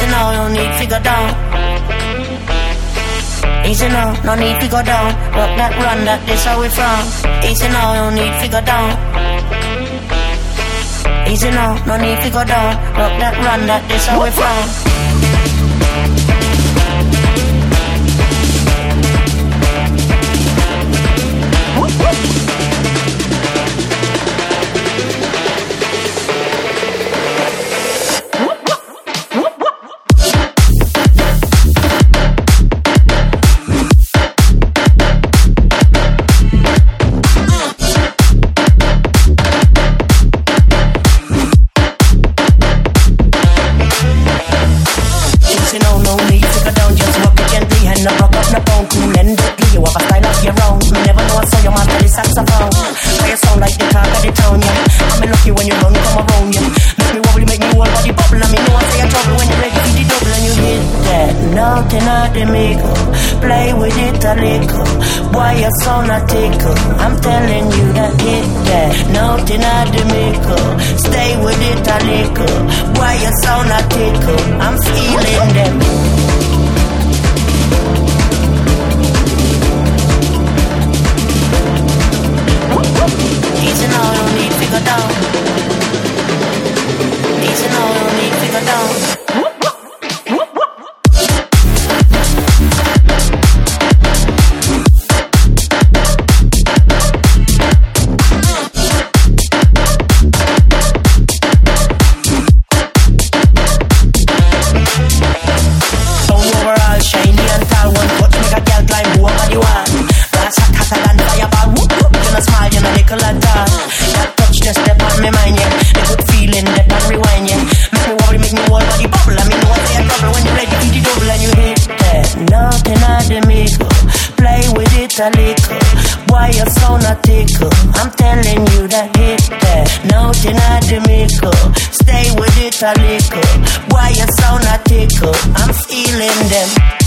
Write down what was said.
Easy now, no need to go down. Easy now, no need to go down. Rock that, run that, this how we from. Easy now, no need to go down. Easy now, no need to go down. Rock that, run that, this how we from. Play with it a little. Why your sound a tickle? I'm telling you that hit that. Nothing at the mickle. Stay with it a little. Why your sound a tickle? I'm feeling them. Easy now, don't need to go down. Easy now, don't need to go down. A little. Why your sound a tickle? I'm telling you that hit that. Nothing at the mickle. Stay with it a little. Why your sound a tickle? I'm feeling them.